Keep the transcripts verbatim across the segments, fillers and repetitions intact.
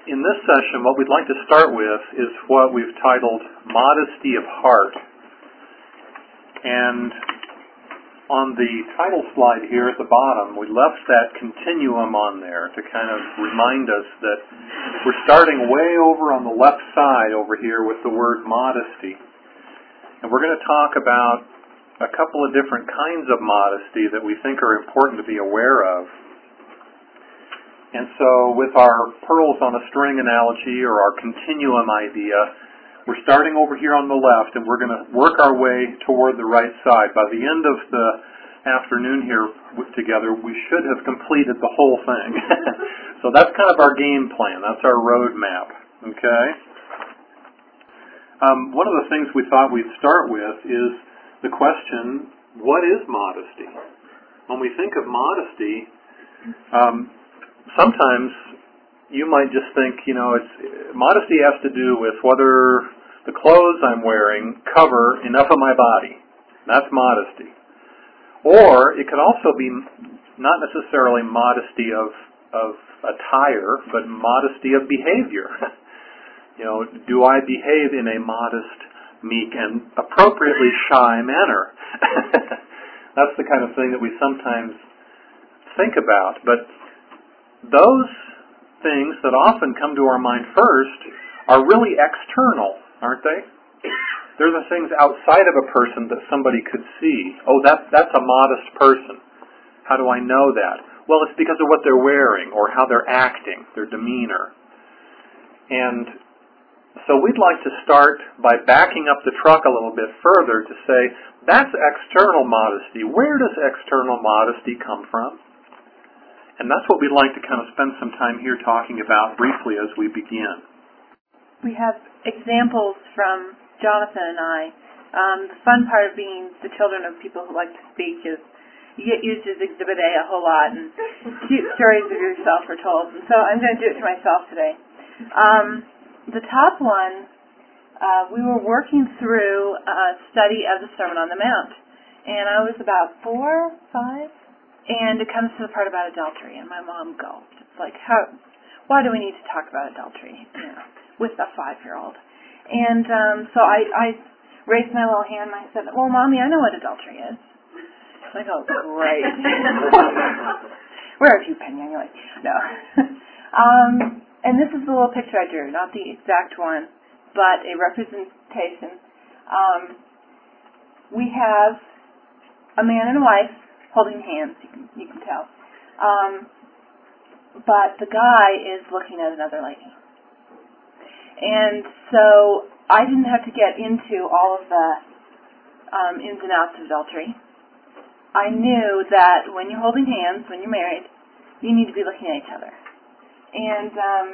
In this session, what we'd like to start with is what we've titled Modesty of Heart. And on the title slide here at the bottom, we left that continuum on there to kind of remind us that we're starting way over on the left side over here with the word modesty. And we're going to talk about a couple of different kinds of modesty that we think are important to be aware of. And so with our pearls on a string analogy or our continuum idea, we're starting over here on the left and we're going to work our way toward the right side. By the end of the afternoon here together, we should have completed the whole thing. So that's kind of our game plan. That's our roadmap. Okay? Um, one of the things we thought we'd start with is the question, what is modesty? When we think of modesty, um, sometimes you might just think, you know, it's modesty has to do with whether the clothes I'm wearing cover enough of my body. That's modesty. Or it could also be not necessarily modesty of of attire, but modesty of behavior. You know, do I behave in a modest, meek, and appropriately shy manner? That's the kind of thing that we sometimes think about. But those things that often come to our mind first are really external, aren't they? They're the things outside of a person that somebody could see. Oh, that, that's a modest person. How do I know that? Well, it's because of what they're wearing or how they're acting, their demeanor. And so we'd like to start by backing up the truck a little bit further to say, that's external modesty. Where does external modesty come from? And that's what we'd like to kind of spend some time here talking about briefly as we begin. We have examples from Jonathan and I. Um, the fun part of being the children of people who like to speak is you get used as Exhibit A a whole lot, and cute stories of yourself are told. And so I'm going to do it to myself today. Um, the top one, uh, we were working through a study of the Sermon on the Mount. And I was about four, five, and it comes to the part about adultery, and my mom gulped. It's like, how? Why do we need to talk about adultery, you know, with a five-year-old? And um, so I, I raised my little hand, and I said, well, Mommy, I know what adultery is. I go, great. Where have you been, young lady? No. um, and this is the little picture I drew, not the exact one, but a representation. Um, we have a man and a wife holding hands, you can, you can tell. Um, but the guy is looking at another lady. And so I didn't have to get into all of the um, ins and outs of adultery. I knew that when you're holding hands, when you're married, you need to be looking at each other. And um,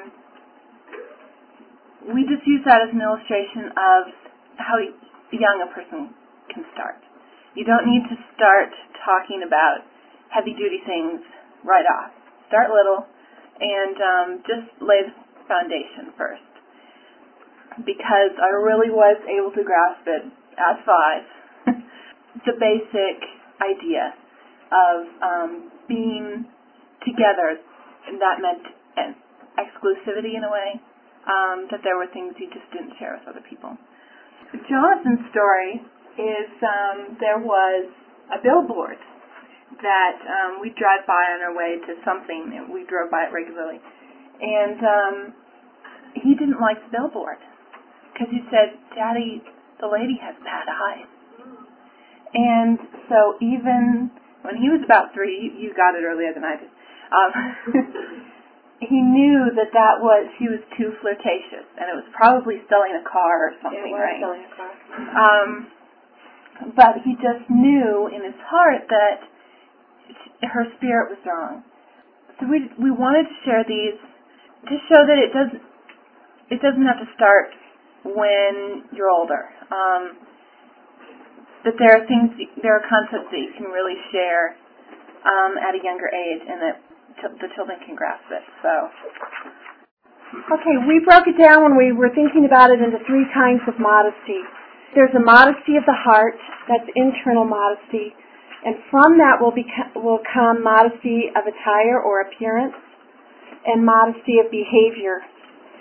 we just use that as an illustration of how young a person can start. You don't need to start talking about heavy-duty things right off. Start little and um, just lay the foundation first. Because I really was able to grasp it at five, the basic idea of um, being together, and that meant an exclusivity in a way, um, that there were things you just didn't share with other people. Jonathan's story is um, there was a billboard that um, we drive by on our way to something. We drove by it regularly. And um, he didn't like the billboard because he said, Daddy, the lady has bad eyes. And so even when he was about three, you got it earlier than I did, um, he knew that that was, she was too flirtatious. And it was probably selling a car or something, it was right? selling a car. Um, but he just knew in his heart that her spirit was wrong. So we we wanted to share these to show that it doesn't it doesn't have to start when you're older. Um, that there are things, there are concepts that you can really share um, at a younger age, and that t- the children can grasp it. So, okay, we broke it down when we were thinking about it into three kinds of modesty. There's a modesty of the heart, that's internal modesty, and from that will, beca- will come modesty of attire or appearance, and modesty of behavior.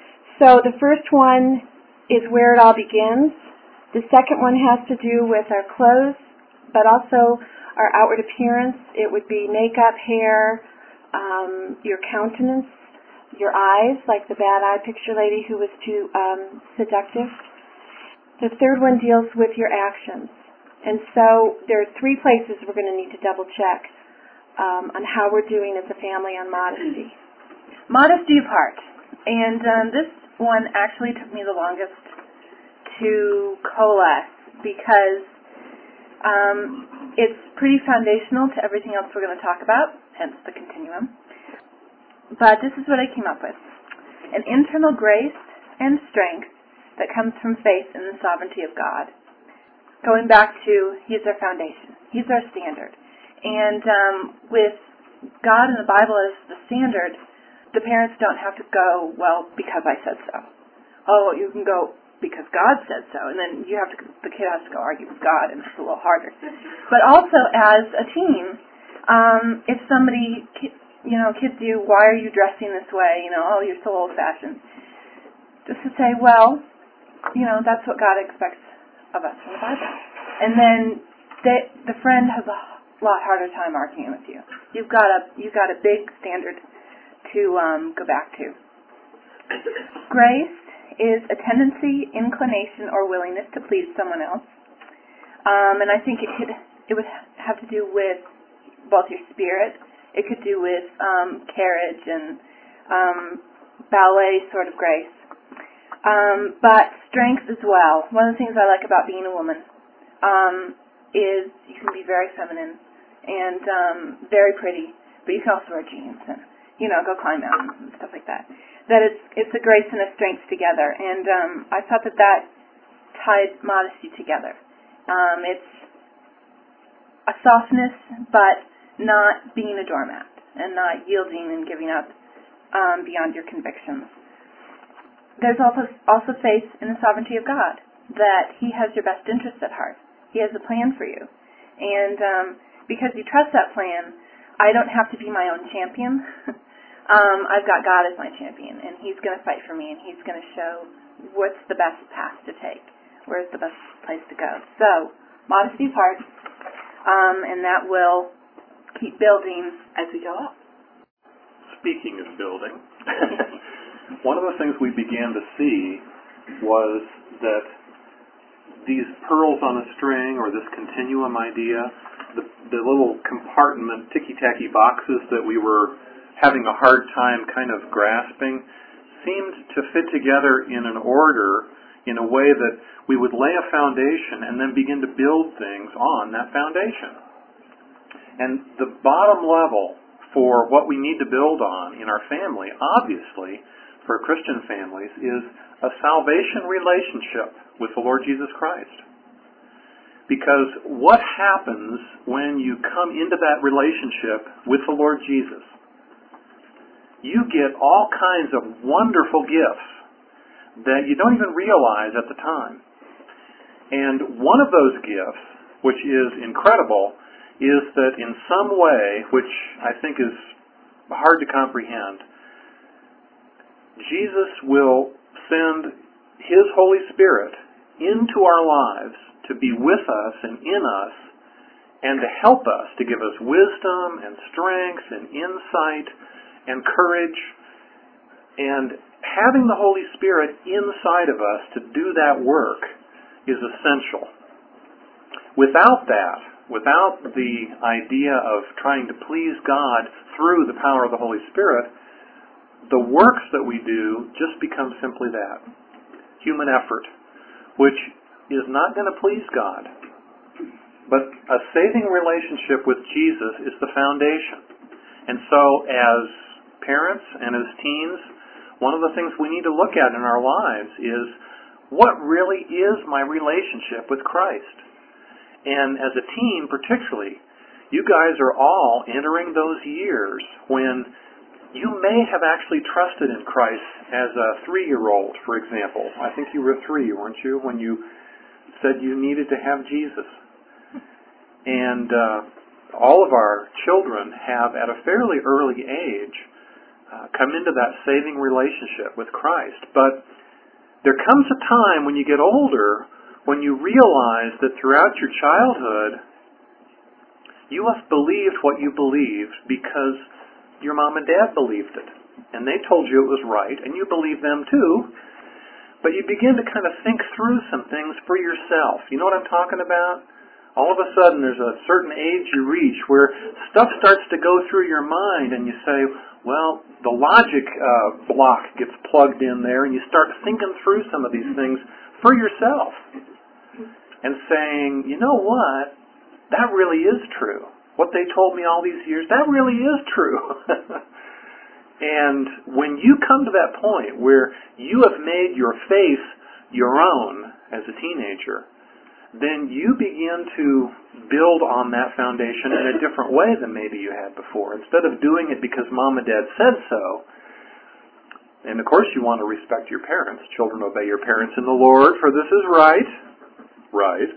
So the first one is where it all begins. The second one has to do with our clothes, but also our outward appearance. It would be makeup, hair, um, your countenance, your eyes, like the bad eye picture lady who was too um, seductive. The third one deals with your actions. And so there are three places we're going to need to double check um, on how we're doing as a family on modesty. Modesty of heart. And um, this one actually took me the longest to coalesce because um, it's pretty foundational to everything else we're going to talk about, hence the continuum. But this is what I came up with. An internal grace and strength that comes from faith in the sovereignty of God. Going back to, He's our foundation. He's our standard. And um, with God and the Bible as the standard, the parents don't have to go, well, because I said so. Oh, you can go because God said so. And then you have to, the kid has to go argue with God, and it's a little harder. But also as a teen, um, if somebody, you know, kids you, why are you dressing this way? You know, oh, you're so old-fashioned. Just to say, well, you know, that's what God expects of us from the Bible. And then the, the friend has a lot harder time arguing with you. You've got a you've got a big standard to um, go back to. Grace is a tendency, inclination, or willingness to please someone else. Um, and I think it could it would have to do with both your spirit. It could do with um, carriage and um, ballet sort of grace. Um, but strength as well. One of the things I like about being a woman um, is you can be very feminine and um, very pretty, but you can also wear jeans and, you know, go climb mountains and stuff like that. That it's it's a grace and a strength together, and um, I thought that that tied modesty together. Um, it's a softness, but not being a doormat and not yielding and giving up um, beyond your convictions. There's also also faith in the sovereignty of God, that He has your best interest at heart. He has a plan for you. And um, because you trust that plan, I don't have to be my own champion. um, I've got God as my champion, and He's going to fight for me, and He's going to show what's the best path to take, where's the best place to go. So, modesty of heart, um, and that will keep building as we go up. Speaking of building, one of the things we began to see was that these pearls on a string, or this continuum idea, the, the little compartment, ticky-tacky boxes that we were having a hard time kind of grasping, seemed to fit together in an order in a way that we would lay a foundation and then begin to build things on that foundation. And the bottom level for what we need to build on in our family, obviously, for Christian families, is a salvation relationship with the Lord Jesus Christ. Because what happens when you come into that relationship with the Lord Jesus? You get all kinds of wonderful gifts that you don't even realize at the time. And one of those gifts, which is incredible, is that in some way, which I think is hard to comprehend, Jesus will send His Holy Spirit into our lives to be with us and in us and to help us, to give us wisdom and strength and insight and courage. And having the Holy Spirit inside of us to do that work is essential. Without that, without the idea of trying to please God through the power of the Holy Spirit, the works that we do just become simply that, human effort, which is not going to please God. But a saving relationship with Jesus is the foundation. And so as parents and as teens, one of the things we need to look at in our lives is, what really is my relationship with Christ? And as a teen particularly, you guys are all entering those years when you may have actually trusted in Christ as a three-year-old, for example. I think you were three, weren't you, when you said you needed to have Jesus. And uh, all of our children have, at a fairly early age, uh, come into that saving relationship with Christ. But there comes a time when you get older when you realize that throughout your childhood you have believed what you believed because your mom and dad believed it. And they told you it was right, and you believe them too. But you begin to kind of think through some things for yourself. You know what I'm talking about? All of a sudden there's a certain age you reach where stuff starts to go through your mind and you say, well, the logic uh, block gets plugged in there and you start thinking through some of these things for yourself and saying, you know what? That really is true. What they told me all these years, that really is true. And when you come to that point where you have made your faith your own as a teenager, then you begin to build on that foundation in a different way than maybe you had before. Instead of doing it because mom and dad said so, and of course you want to respect your parents. Children, obey your parents in the Lord, for this is right. Right.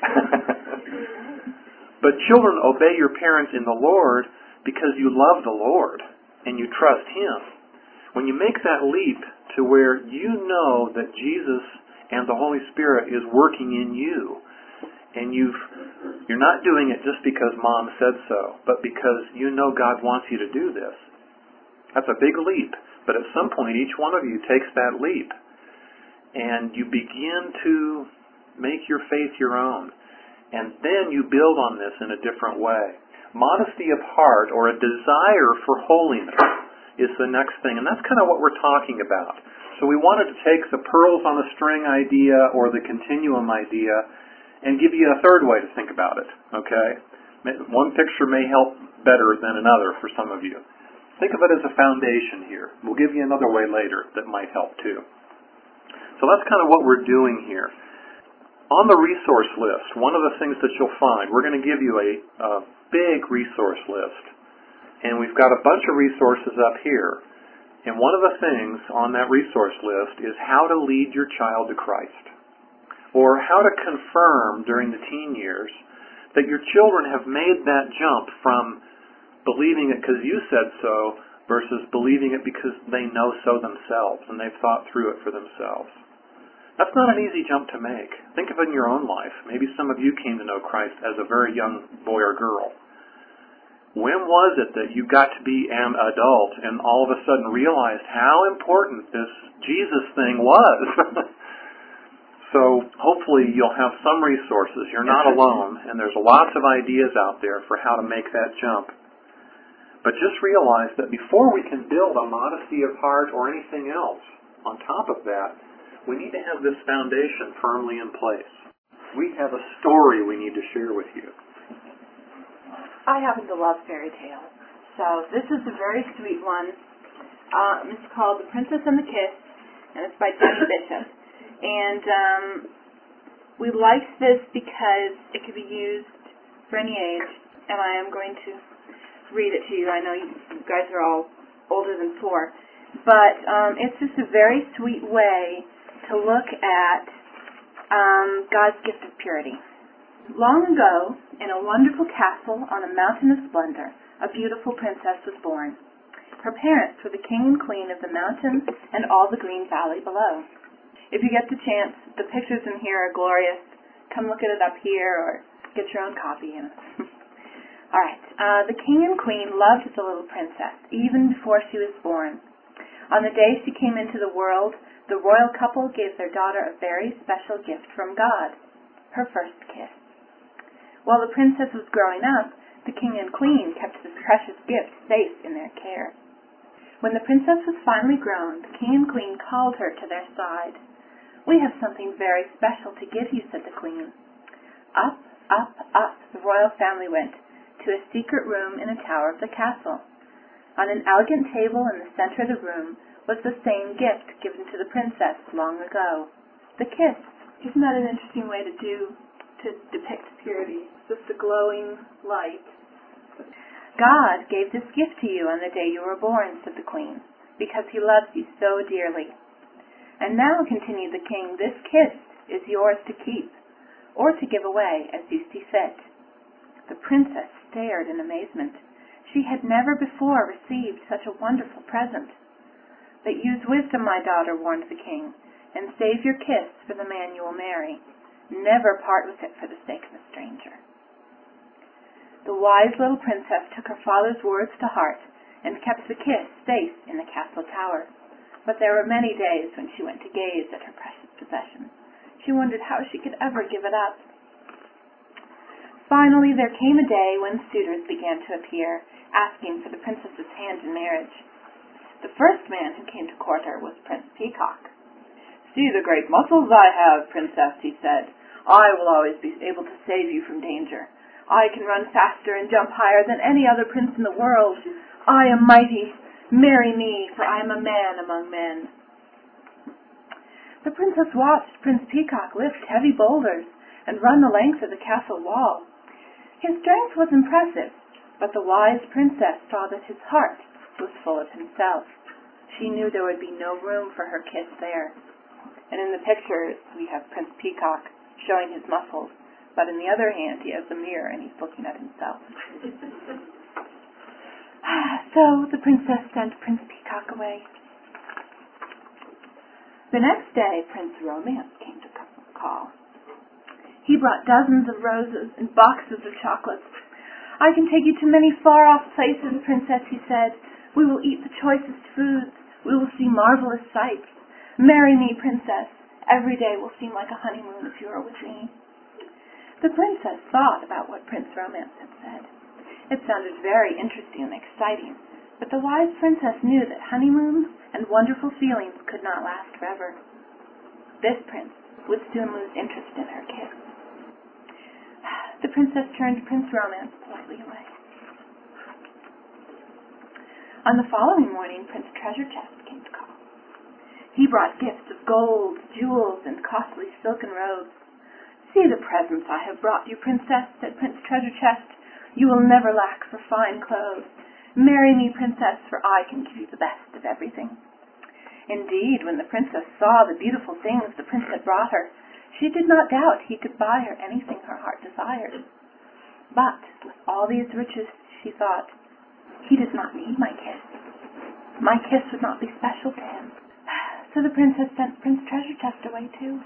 But children, obey your parents in the Lord because you love the Lord and you trust Him. When you make that leap to where you know that Jesus and the Holy Spirit is working in you, and you've, you're not doing it just because Mom said so, but because you know God wants you to do this. That's a big leap, but at some point each one of you takes that leap, and you begin to make your faith your own, and then you build on this in a different way. Modesty of heart, or a desire for holiness, is the next thing, and that's kind of what we're talking about. So we wanted to take the pearls on a string idea or the continuum idea and give you a third way to think about it, okay? One picture may help better than another for some of you. Think of it as a foundation here. We'll give you another way later that might help too. So that's kind of what we're doing here. On the resource list, one of the things that you'll find, we're going to give you a, a big resource list. And we've got a bunch of resources up here. And one of the things on that resource list is how to lead your child to Christ. Or how to confirm during the teen years that your children have made that jump from believing it because you said so versus believing it because they know so themselves and they've thought through it for themselves. That's not an easy jump to make. Think of it in your own life. Maybe some of you came to know Christ as a very young boy or girl. When was it that you got to be an adult and all of a sudden realized how important this Jesus thing was? So hopefully you'll have some resources. You're not alone, and there's lots of ideas out there for how to make that jump. But just realize that before we can build a modesty of heart or anything else on top of that, we need to have this foundation firmly in place. We have a story we need to share with you. I happen to love fairy tales, so this is a very sweet one. Um, it's called The Princess and the Kiss, and it's by Jenny Bishop. And um, we liked this because it could be used for any age, and I am going to read it to you. I know you guys are all older than four, but um, it's just a very sweet way to look at um, God's gift of purity. Long ago, in a wonderful castle on a mountain of splendor, a beautiful princess was born. Her parents were the king and queen of the mountain and all the green valley below. If you get the chance, the pictures in here are glorious. Come look at it up here or get your own copy. You know. All right. Uh, the king and queen loved the little princess, even before she was born. On the day she came into the world, the royal couple gave their daughter a very special gift from God, her first kiss. While the princess was growing up, the king and queen kept this precious gift safe in their care. When the princess was finally grown, the king and queen called her to their side. "We have something very special to give you," said the queen. Up, up, up the royal family went to a secret room in a tower of the castle. On an elegant table in the center of the room was the same gift given to the princess long ago, the kiss. Isn't that an interesting way to do to depict purity? Just a glowing light. "God gave this gift to you on the day you were born," said the queen, "because He loves you so dearly. And now," continued the king, "this kiss is yours to keep or to give away as you see fit." The princess stared in amazement. She had never before received such a wonderful present. "But use wisdom, my daughter," warned the king, "and save your kiss for the man you will marry. Never part with it for the sake of a stranger." The wise little princess took her father's words to heart and kept the kiss safe in the castle tower. But there were many days when she went to gaze at her precious possession. She wondered how she could ever give it up. Finally, there came a day when suitors began to appear, asking for the princess's hand in marriage. The first man who came to court her was Prince Peacock. "See the great muscles I have, princess," he said. "I will always be able to save you from danger. I can run faster and jump higher than any other prince in the world. I am mighty. Marry me, for I am a man among men." The princess watched Prince Peacock lift heavy boulders and run the length of the castle wall. His strength was impressive, but the wise princess saw that his heart was full of himself. She knew there would be no room for her kiss there. And in the picture, we have Prince Peacock showing his muscles, but in the other hand, he has the mirror and he's looking at himself. So the princess sent Prince Peacock away. The next day, Prince Romance came to call. He brought dozens of roses and boxes of chocolates. "I can take you to many far-off places, princess," he said. "We will eat the choicest foods. We will see marvelous sights. Marry me, princess. Every day will seem like a honeymoon if you are with me." The princess thought about what Prince Romance had said. It sounded very interesting and exciting, but the wise princess knew that honeymoons and wonderful feelings could not last forever. This prince would soon lose interest in her kiss. The princess turned Prince Romance politely away. On the following morning, Prince Treasure Chest came to call. He brought gifts of gold, jewels, and costly silken robes. "See the presents I have brought you, princess," said Prince Treasure Chest. "You will never lack for fine clothes. Marry me, princess, for I can give you the best of everything." Indeed, when the princess saw the beautiful things the prince had brought her, she did not doubt he could buy her anything her heart desired. But with all these riches, she thought, he does not need my kiss. My kiss would not be special to him. So the princess sent Prince Treasure Chest away too.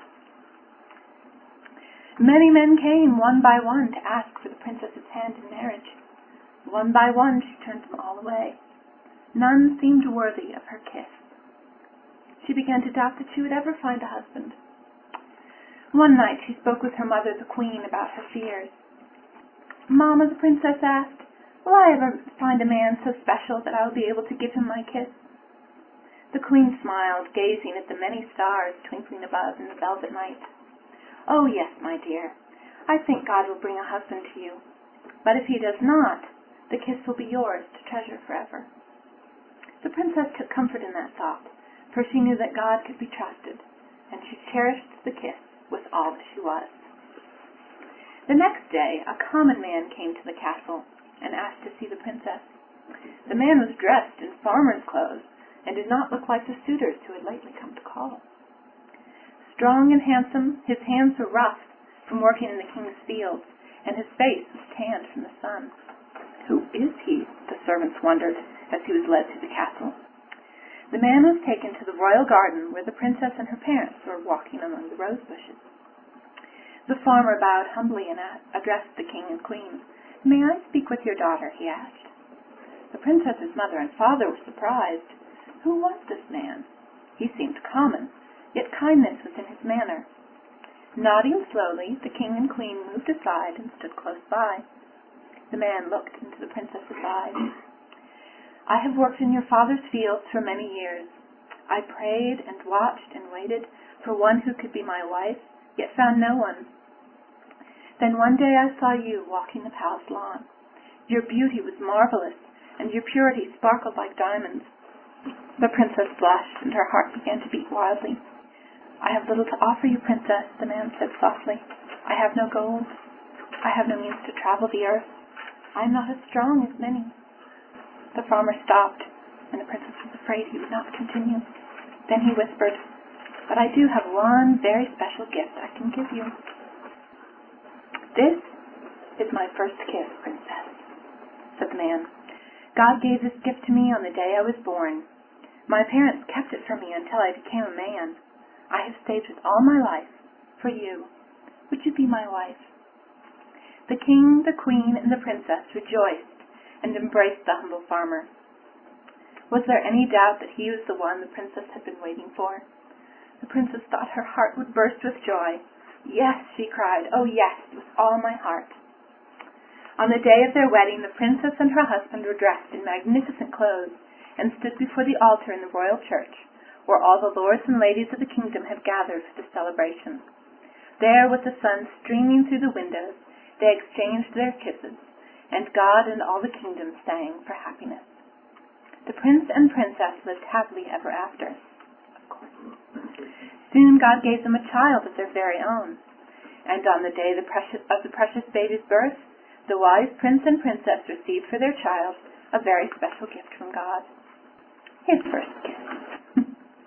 Many men came one by one to ask for the princess's hand in marriage. One by one she turned them all away. None seemed worthy of her kiss. She began to doubt that she would ever find a husband. One night she spoke with her mother, the queen, about her fears. "Mamma," the princess asked, "will I ever find a man so special that I will be able to give him my kiss?" The queen smiled, gazing at the many stars twinkling above in the velvet night. "Oh, yes, my dear. I think God will bring a husband to you. But if he does not, the kiss will be yours to treasure forever." The princess took comfort in that thought, for she knew that God could be trusted, and she cherished the kiss with all that she was. The next day, a common man came to the castle and asked to see the princess. The man was dressed in farmer's clothes and did not look like the suitors who had lately come to call. Strong and handsome, his hands were rough from working in the king's fields, and his face was tanned from the sun. "Who is he?" the servants wondered as he was led to the castle. The man was taken to the royal garden where the princess and her parents were walking among the rose bushes. The farmer bowed humbly and addressed the king and queen. "May I speak with your daughter?" he asked. The princess's mother and father were surprised. Who was this man? He seemed common, yet kindness was in his manner. Nodding slowly, the king and queen moved aside and stood close by. The man looked into the princess's eyes. "I have worked in your father's fields for many years. I prayed and watched and waited for one who could be my wife, yet found no one. Then one day I saw you walking the palace lawn. Your beauty was marvelous, and your purity sparkled like diamonds." The princess blushed, and her heart began to beat wildly. "I have little to offer you, princess," the man said softly. "I have no gold. I have no means to travel the earth. I am not as strong as many." The farmer stopped, and the princess was afraid he would not continue. Then he whispered, "But I do have one very special gift I can give you." "This is my first kiss, princess," said the man. God gave this gift to me on the day I was born. My parents kept it from me until I became a man. I have saved it all my life for you. Would you be my wife?" The king, the queen, and the princess rejoiced and embraced the humble farmer. Was there any doubt that he was the one the princess had been waiting for? The princess thought her heart would burst with joy. "Yes," she cried, "oh yes, with all my heart." On the day of their wedding, the princess and her husband were dressed in magnificent clothes and stood before the altar in the royal church, where all the lords and ladies of the kingdom had gathered for the celebration. There, with the sun streaming through the windows, they exchanged their kisses, and God and all the kingdom sang for happiness. The prince and princess lived happily ever after. Of course. Soon God gave them a child of their very own, and on the day the precious, of the precious baby's birth, the wise prince and princess received for their child a very special gift from God, his first kiss.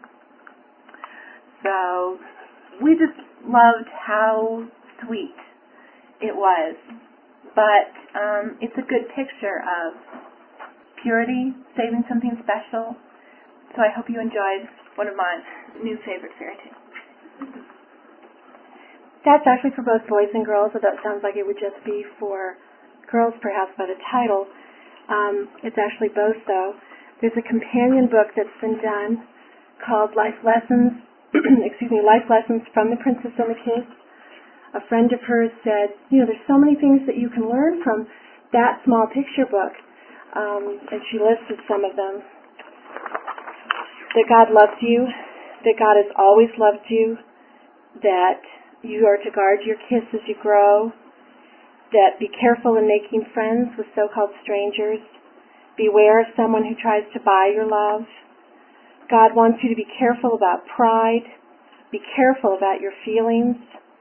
So we just loved how sweet it was, but um, it's a good picture of purity, saving something special. So I hope you enjoyed one of my new favorite fairy tales. That's actually for both boys and girls, although it sounds like it would just be for girls perhaps by the title. Um, it's actually both, though. There's a companion book that's been done called Life Lessons, excuse me, Life Lessons from the Princess and the Kids. A friend of hers said, you know, there's so many things that you can learn from that small picture book. Um, and she listed some of them. That God loves you, that God has always loved you, that you are to guard your kiss as you grow, that be careful in making friends with so-called strangers, beware of someone who tries to buy your love. God wants you to be careful about pride, be careful about your feelings.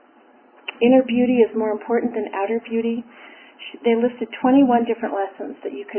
Inner beauty is more important than outer beauty. They listed twenty-one different lessons that you could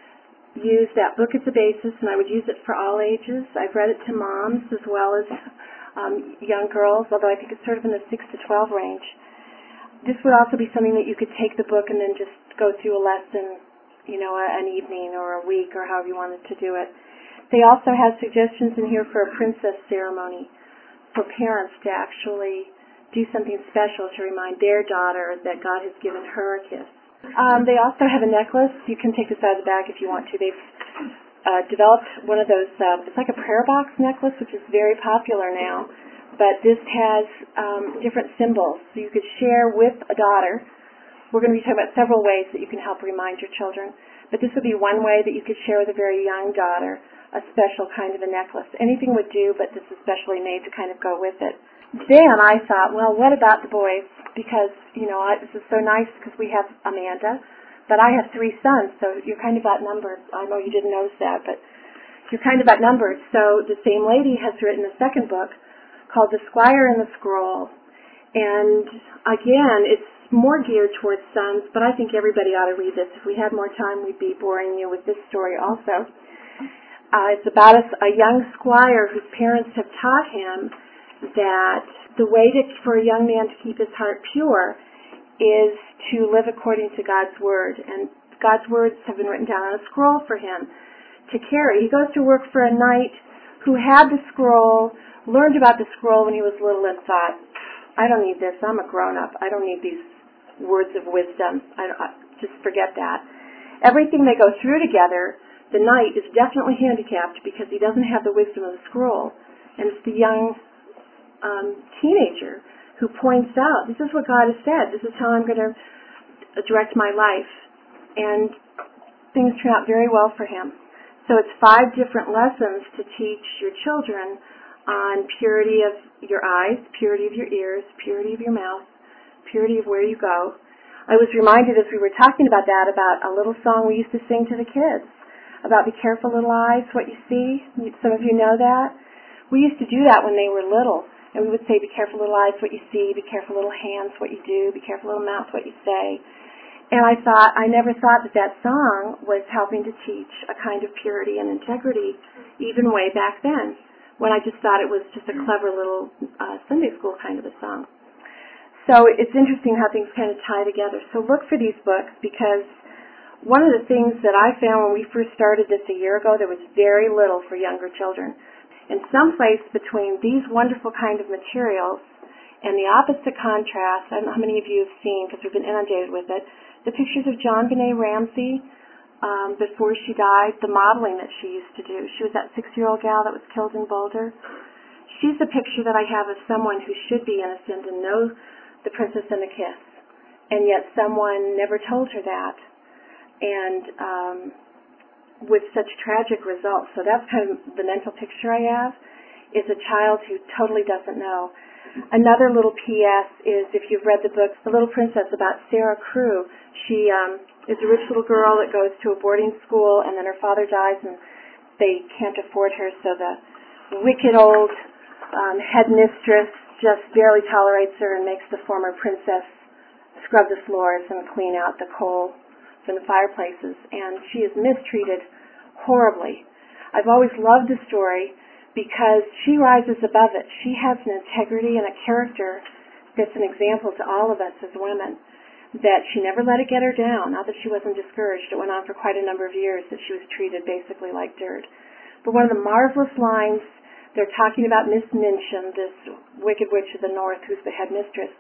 use that book as a basis, and I would use it for all ages. I've read it to moms as well as um, young girls, although I think it's sort of in the six to twelve range. This would also be something that you could take the book and then just go through a lesson, you know, an evening or a week or however you wanted to do it. They also have suggestions in here for a princess ceremony for parents to actually do something special to remind their daughter that God has given her a kiss. Um, they also have a necklace. You can take this out of the bag if you want to. They've uh, developed one of those, uh, it's like a prayer box necklace, which is very popular now. But this has um, different symbols, so you could share with a daughter. We're going to be talking about several ways that you can help remind your children. But this would be one way that you could share with a very young daughter a special kind of a necklace. Anything would do, but this is specially made to kind of go with it. Then I thought, well, what about the boys? Because, you know, I, this is so nice because we have Amanda, but I have three sons, so you're kind of outnumbered. I know you didn't notice that, but you're kind of outnumbered. So the same lady has written a second book called The Squire and the Scroll. And again, it's more geared towards sons, but I think everybody ought to read this. If we had more time, we'd be boring you with this story also. Uh, it's about a, a young squire whose parents have taught him that the way to, for a young man to keep his heart pure is to live according to God's Word. And God's words have been written down on a scroll for him to carry. He goes to work for a knight who had the scroll, learned about the scroll when he was little and thought, I don't need this. I'm a grown-up. I don't need these words of wisdom. I, I just forget that. Everything they go through together, the knight is definitely handicapped because he doesn't have the wisdom of the scroll. And it's the young um, teenager who points out, this is what God has said. This is how I'm going to direct my life. And things turn out very well for him. So it's five different lessons to teach your children on purity of your eyes, purity of your ears, purity of your mouth, purity of where you go. I was reminded as we were talking about that about a little song we used to sing to the kids about be careful little eyes, what you see. Some of you know that. We used to do that when they were little, and we would say be careful little eyes, what you see, be careful little hands, what you do, be careful little mouth, what you say. And I thought, I never thought that that song was helping to teach a kind of purity and integrity even way back then, when I just thought it was just a clever little uh, Sunday school kind of a song. So it's interesting how things kind of tie together. So look for these books because One of the things that I found when we first started this a year ago, there was very little for younger children. And someplace between these wonderful kind of materials and the opposite contrast, I don't know how many of you have seen, because we've been inundated with it, the pictures of JonBenét Ramsey um, before she died, the modeling that she used to do. She was that six-year-old gal that was killed in Boulder. She's the picture that I have of someone who should be innocent and know The Princess and the Kiss. And yet someone never told her that. And um, with such tragic results. So that's kind of the mental picture I have, is a child who totally doesn't know. Another little P S is, if you've read the book, The Little Princess, about Sarah Crew. She um, is a rich little girl that goes to a boarding school, and then her father dies, and they can't afford her, so the wicked old um, headmistress just barely tolerates her and makes the former princess scrub the floors and clean out the coal from the fireplaces, and she is mistreated horribly. I've always loved the story because she rises above it. She has an integrity and a character that's an example to all of us as women, that she never let it get her down. Not that she wasn't discouraged. It went on for quite a number of years that she was treated basically like dirt. But one of the marvelous lines, they're talking about Miss Minchin, this wicked witch of the north who's the headmistress,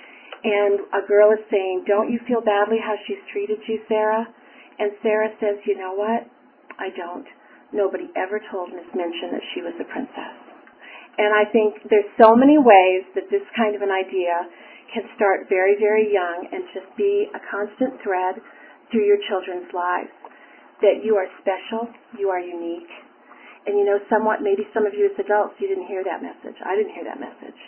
and a girl is saying, "Don't you feel badly how she's treated you, Sarah?" And Sarah says, "You know what? I don't. Nobody ever told Miss Minchin that she was a princess." And I think there's so many ways that this kind of an idea can start very, very young and just be a constant thread through your children's lives. That you are special, you are unique. And you know, somewhat, maybe some of you as adults, you didn't hear that message. I didn't hear that message.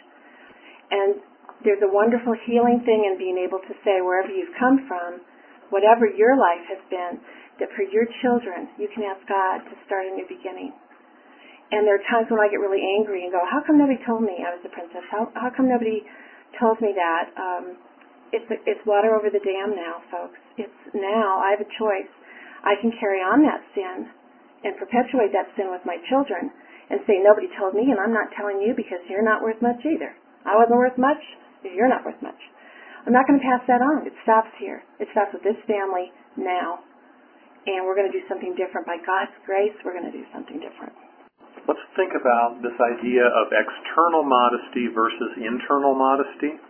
And there's a wonderful healing thing in being able to say, wherever you've come from, whatever your life has been, that for your children, you can ask God to start a new beginning. And there are times when I get really angry and go, how come nobody told me I was a princess? How, how come nobody told me that? Um, it's, it's water over the dam now, folks. It's now, I have a choice. I can carry on that sin and perpetuate that sin with my children and say, nobody told me, and I'm not telling you because you're not worth much either. I wasn't worth much. You're not worth much. I'm not going to pass that on. It stops here. It stops with this family now. And we're going to do something different. By God's grace, we're going to do something different. Let's think about this idea of external modesty versus internal modesty.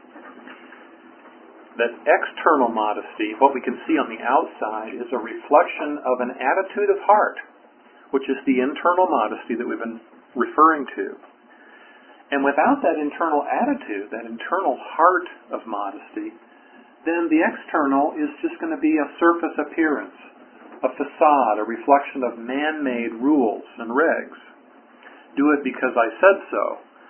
That external modesty, what we can see on the outside, is a reflection of an attitude of heart, which is the internal modesty that we've been referring to. And without that internal attitude, that internal heart of modesty, then the external is just going to be a surface appearance, a facade, a reflection of man-made rules and regs. Do it because I said so.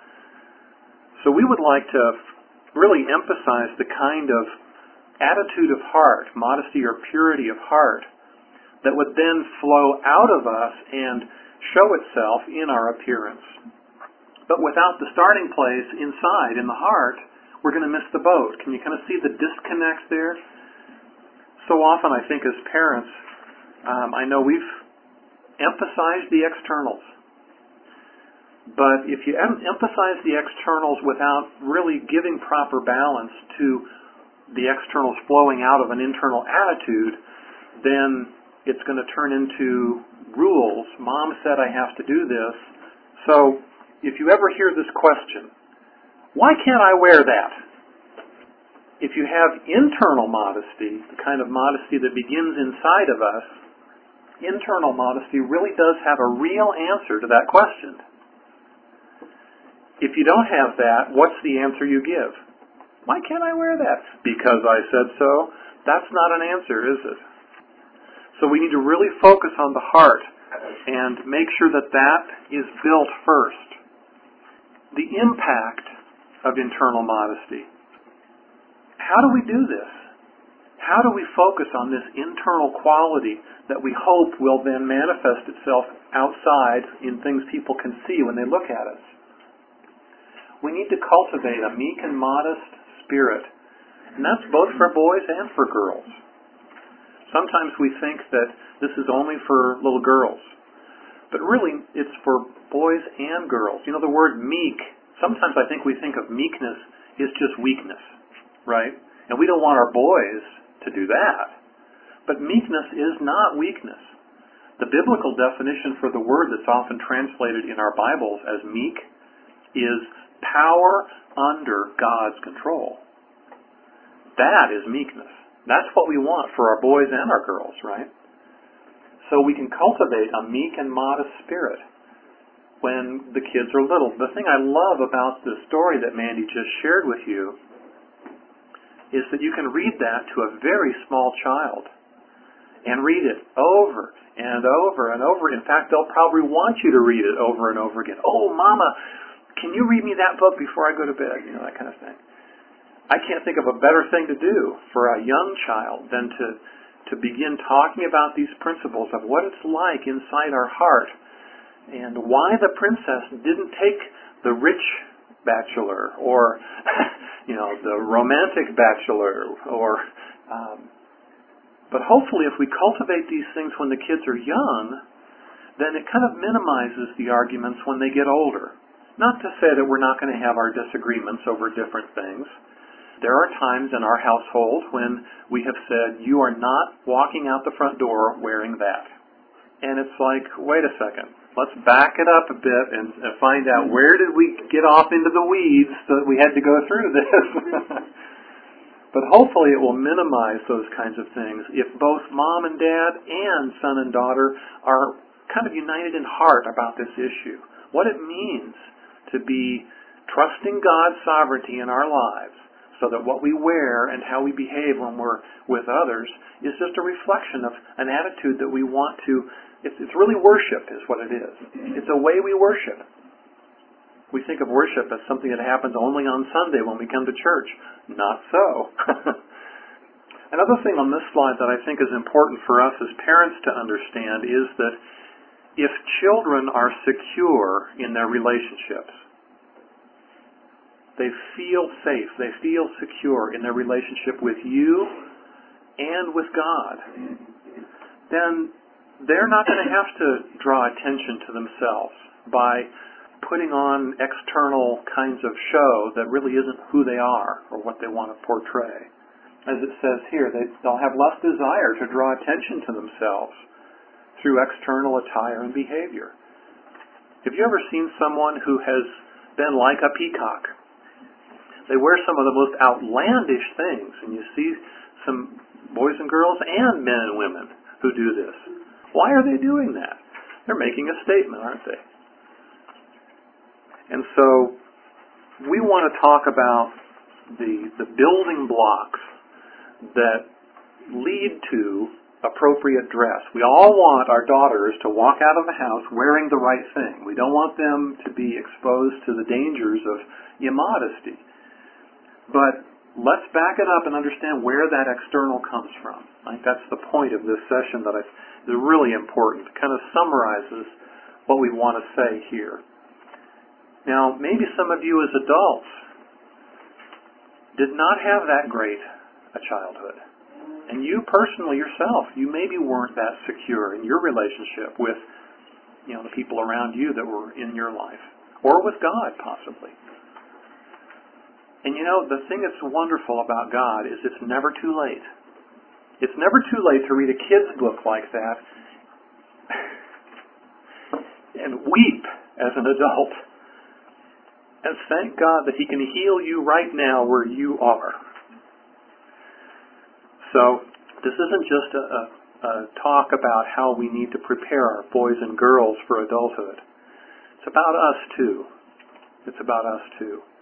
So we would like to really emphasize the kind of attitude of heart, modesty or purity of heart, that would then flow out of us and show itself in our appearance. But without the starting place inside, in the heart, we're going to miss the boat. Can you kind of see the disconnect there? So often, I think, as parents, um, I know we've emphasized the externals. But if you em- emphasize the externals without really giving proper balance to the externals flowing out of an internal attitude, then it's going to turn into rules. Mom said I have to do this. So if you ever hear this question, why can't I wear that? If you have internal modesty, the kind of modesty that begins inside of us, internal modesty really does have a real answer to that question. If you don't have that, what's the answer you give? Why can't I wear that? Because I said so? That's not an answer, is it? So we need to really focus on the heart and make sure that that is built first. The impact of internal modesty. How do we do this? How do we focus on this internal quality that we hope will then manifest itself outside in things people can see when they look at us? We need to cultivate a meek and modest spirit. And that's both for boys and for girls. Sometimes we think that this is only for little girls. But really, it's for boys and girls. You know, the word meek, sometimes I think we think of meekness as just weakness, right? And we don't want our boys to do that. But meekness is not weakness. The biblical definition for the word that's often translated in our Bibles as meek is power under God's control. That is meekness. That's what we want for our boys and our girls, right? So we can cultivate a meek and modest spirit when the kids are little. The thing I love about the story that Mandy just shared with you is that you can read that to a very small child and read it over and over and over. In fact, they'll probably want you to read it over and over again. Oh, Mama, can you read me that book before I go to bed? You know, that kind of thing. I can't think of a better thing to do for a young child than to, to begin talking about these principles of what it's like inside our heart and why the princess didn't take the rich bachelor or, you know, the romantic bachelor or... Um, but hopefully if we cultivate these things when the kids are young, then it kind of minimizes the arguments when they get older. Not to say that we're not going to have our disagreements over different things. There are times in our household when we have said, you are not walking out the front door wearing that. And it's like, wait a second, let's back it up a bit and, and find out where did we get off into the weeds so that we had to go through this. But hopefully it will minimize those kinds of things if both mom and dad and son and daughter are kind of united in heart about this issue. What it means to be trusting God's sovereignty in our lives so that what we wear and how we behave when we're with others is just a reflection of an attitude that we want to, it's, it's really worship is what it is. It's a way we worship. We think of worship as something that happens only on Sunday when we come to church. Not so. Another thing on this slide that I think is important for us as parents to understand is that if children are secure in their relationships, they feel safe, they feel secure in their relationship with you and with God, then they're not going to have to draw attention to themselves by putting on external kinds of show that really isn't who they are or what they want to portray. As it says here, they, they'll have less desire to draw attention to themselves through external attire and behavior. Have you ever seen someone who has been like a peacock? They wear some of the most outlandish things, and you see some boys and girls and men and women who do this. Why are they doing that? They're making a statement, aren't they? And so we want to talk about the, the building blocks that lead to appropriate dress. We all want our daughters to walk out of the house wearing the right thing. We don't want them to be exposed to the dangers of immodesty. But let's back it up and understand where that external comes from. I think that's the point of this session that I, is really important. It kind of summarizes what we want to say here. Now, maybe some of you as adults did not have that great a childhood. And you personally yourself, you maybe weren't that secure in your relationship with, you know, the people around you that were in your life. Or with God, possibly. And you know, the thing that's wonderful about God is it's never too late. It's never too late to read a kid's book like that and weep as an adult. And thank God that He can heal you right now where you are. So, this isn't just a, a, a talk about how we need to prepare our boys and girls for adulthood. It's about us too. It's about us too.